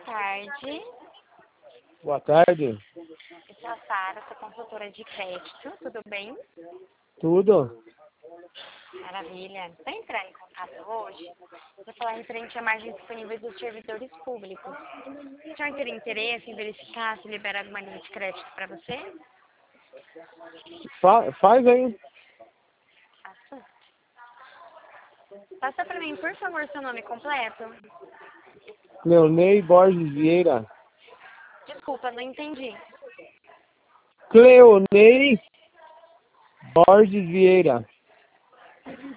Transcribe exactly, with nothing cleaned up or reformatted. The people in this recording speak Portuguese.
tarde. Boa tarde. Eu sou a Sara, sou consultora de crédito, tudo bem? Tudo? Maravilha. Para entrar em contato hoje, vou falar referente à margem disponível dos servidores públicos. O senhor teria interesse em verificar se libera alguma linha de crédito para você? Fa faz aí. Faça. Passa para mim, por favor, seu nome completo. Cleonei Borges Vieira. Desculpa, não entendi. Cleonei Borges Vieira.